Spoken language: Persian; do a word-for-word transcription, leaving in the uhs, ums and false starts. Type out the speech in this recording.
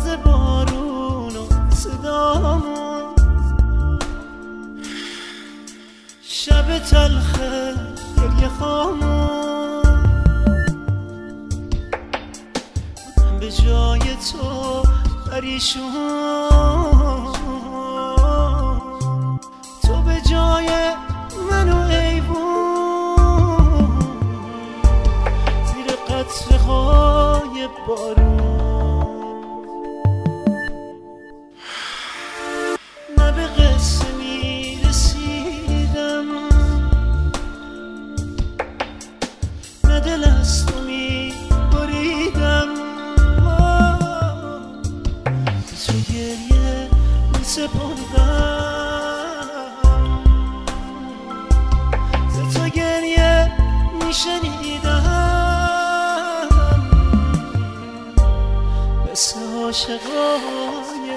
رمز بارون و صدامون، شب تلخه گریه خامون، من به جای تو پریشون، تو به جای منو ایوون، زیر قطره های بارون. نه به قصه می رسیدم، نه دل از تو می بریدم، تو گریه می سپردم، تو گریه می شنیدم، مثل عاشقای